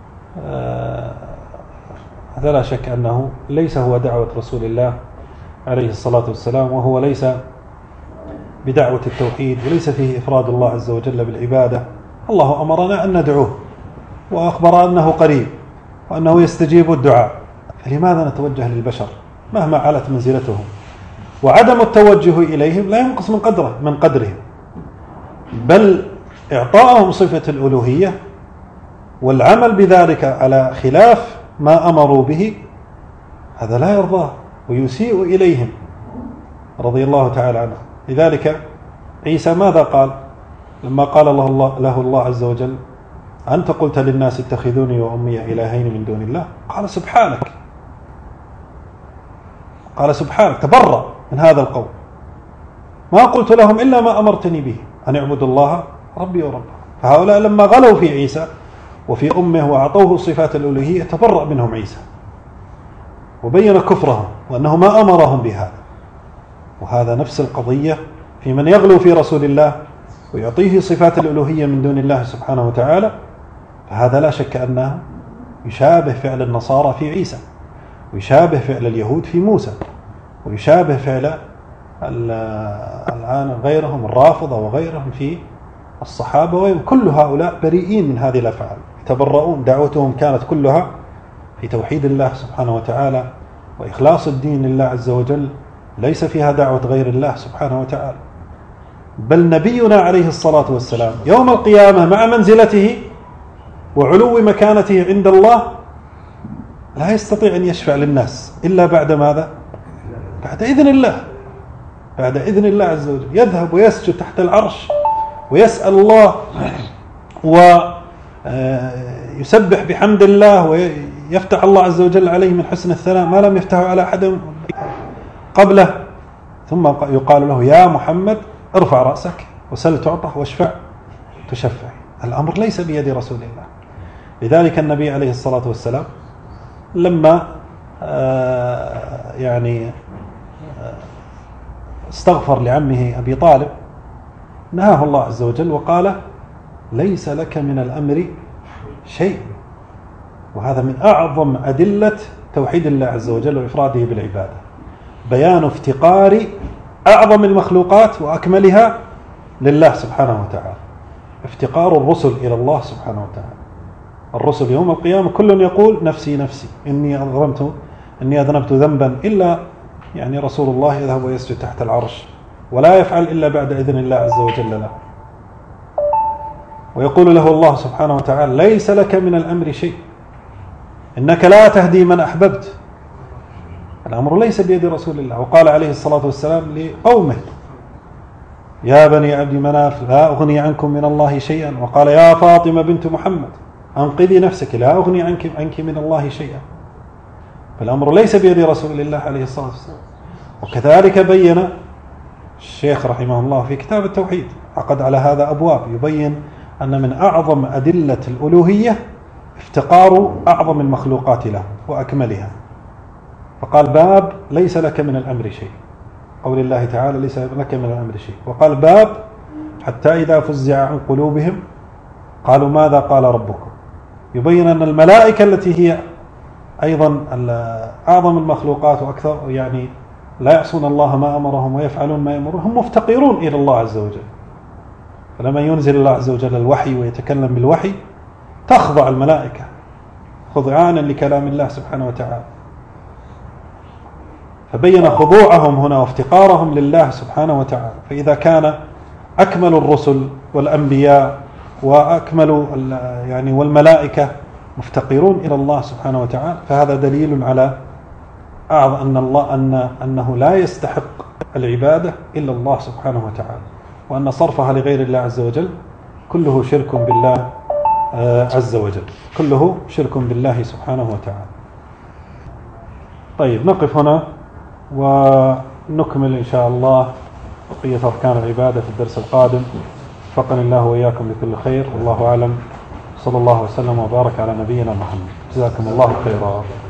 هذا لا شك أنه ليس هو دعوة رسول الله عليه الصلاة والسلام، وهو ليس بدعوة التوحيد، وليس فيه إفراد الله عز وجل بالعبادة. الله أمرنا أن ندعوه وأخبر أنه قريب وأنه يستجيب الدعاء، فلماذا نتوجه للبشر مهما علت منزلتهم؟ وعدم التوجه إليهم لا ينقص من قدره من قدرهم، بل إعطاءهم صفة الألوهية والعمل بذلك على خلاف ما أمروا به هذا لا يرضاه ويسيء إليهم رضي الله تعالى عنه. لذلك عيسى ماذا قال لما قال الله, الله له الله عز وجل أنت قلت للناس اتخذوني وأمي إلهين من دون الله؟ قال سبحانك، قال سبحانك، تبرأ من هذا القول، ما قلت لهم إلا ما أمرتني به أن اعبدوا الله ربي وربكم. فهؤلاء لما غلوا في عيسى وفي أمه وأعطوه صفات الألوهية تبرأ منهم عيسى وبين كفرهم وأنه ما أمرهم بهذا. وهذا نفس القضية في من يغلو في رسول الله ويعطيه صفات الألوهية من دون الله سبحانه وتعالى، فهذا لا شك أنه يشابه فعل النصارى في عيسى، ويشابه فعل اليهود في موسى، ويشابه فعل الآن غيرهم الرافضة وغيرهم في الصحابة، وكل هؤلاء بريئين من هذه الأفعال، يتبرؤون. دعوتهم كانت كلها في توحيد الله سبحانه وتعالى وإخلاص الدين لله عز وجل، ليس فيها دعوة غير الله سبحانه وتعالى. بل نبينا عليه الصلاة والسلام يوم القيامة مع منزلته وعلو مكانته عند الله لا يستطيع أن يشفع للناس إلا بعد ماذا؟ بعد إذن الله، بعد إذن الله عز وجل. يذهب ويسجد تحت العرش ويسأل الله ويسبح بحمد الله ويفتح الله عز وجل عليه من حسن الثناء ما لم يفتحه على أحد قبله، ثم يقال له يا محمد ارفع رأسك وسل تعطى واشفع تشفع. الأمر ليس بيد رسول الله. لذلك النبي عليه الصلاة والسلام لما يعني استغفر لعمه أبي طالب نهاه الله عز وجل وقال ليس لك من الأمر شيء. وهذا من أعظم أدلة توحيد الله عز وجل وإفراده بالعبادة، بيان افتقار أعظم المخلوقات وأكملها لله سبحانه وتعالى، افتقار الرسل إلى الله سبحانه وتعالى. الرسل يوم القيامة كل يقول نفسي نفسي إني أذنبت إني أذنبت ذنبا، إلا يعني رسول الله يذهب ويسجد تحت العرش ولا يفعل إلا بعد إذن الله عز وجل له، ويقول له الله سبحانه وتعالى ليس لك من الأمر شيء إنك لا تهدي من أحببت. الأمر ليس بيد رسول الله. وقال عليه الصلاة والسلام لقومه يا بني عبد مناف لا أغني عنكم من الله شيئا، وقال يا فاطمة بنت محمد أنقذي نفسك لا أغني عنك, عنك من الله شيئا. فالأمر ليس بيد رسول الله عليه الصلاة والسلام. وكذلك بين الشيخ رحمه الله في كتاب التوحيد عقد على هذا أبواب يبين أن من أعظم أدلة الألوهية افتقار أعظم المخلوقات له وأكملها، فقال باب ليس لك من الأمر شيء، قول الله تعالى ليس لك من الأمر شيء. وقال باب حتى إذا فزع عن قلوبهم قالوا ماذا قال ربكم، يبين أن الملائكة التي هي أيضا أعظم المخلوقات وأكثر يعني لا يعصون الله ما أمرهم ويفعلون ما يأمرون، هم مفتقرون إلى الله عز وجل. فلما ينزل الله عز وجل الوحي ويتكلم بالوحي تخضع الملائكة خضعانا لكلام الله سبحانه وتعالى فبين خضوعهم هنا وافتقارهم لله سبحانه وتعالى. فإذا كان أكمل الرسل والأنبياء وأكمل يعني والملائكة مفتقرون إلى الله سبحانه وتعالى، فهذا دليل على أعظم أن الله أن أنه لا يستحق العبادة إلا الله سبحانه وتعالى، وأن صرفها لغير الله عز وجل كله شرك بالله عز وجل، كله شرك بالله سبحانه وتعالى. طيب نقف هنا ونكمل إن شاء الله بقية أركان العبادة في الدرس القادم. وفقني الله وإياكم لكل خير، والله أعلم. صلى الله وسلم وبارك على نبينا محمد. جزاكم الله خيرا.